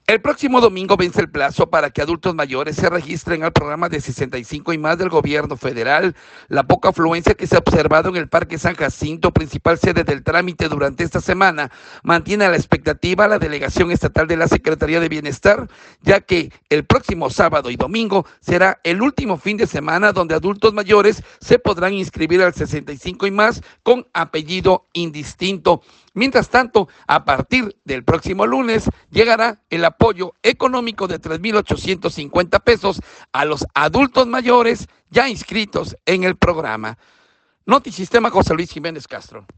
El próximo domingo vence el plazo para que adultos mayores se registren al programa de 65 y más del gobierno federal. La poca afluencia que se ha observado en el Parque San Jacinto, principal sede del trámite durante esta semana, mantiene a la expectativa a la delegación estatal de la Secretaría de Bienestar, ya que el próximo sábado y domingo será el último fin de semana donde adultos mayores se podrán inscribir al 65 y más con apellido indistinto. Mientras tanto, a partir del próximo lunes llegará el apoyo económico de 3,850 pesos a los adultos mayores ya inscritos en el programa. Notisistema José Luis Jiménez Castro.